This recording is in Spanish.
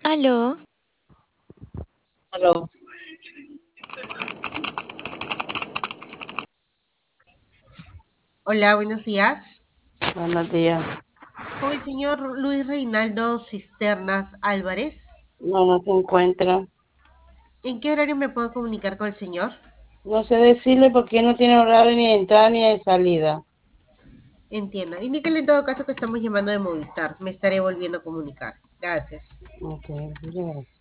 Aló, Aló. Hola, buenos días. Buenos días. Con el señor Luis Reinaldo Cisternas Álvarez. No, no se encuentra. ¿En qué horario me puedo comunicar con el señor? No sé decirle porque no tiene horario ni de entrada ni de salida. Entienda. Indíquele en todo caso que estamos llamando de Movistar. Me estaré volviendo a comunicar. Gracias. Ok, ya.